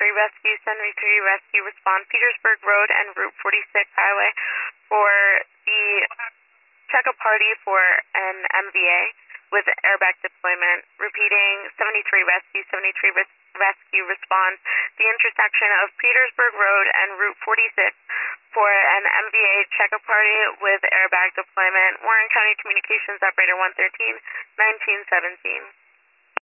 Rescue, 73 Rescue respond Petersburg Road and Route 46 Highway for the checkup party for an MVA with airbag deployment. Repeating, 73 Rescue, 73 Rescue respond the intersection of Petersburg Road and Route 46 for an MVA checkup party with airbag deployment. Warren County Communications Operator 113, 1917.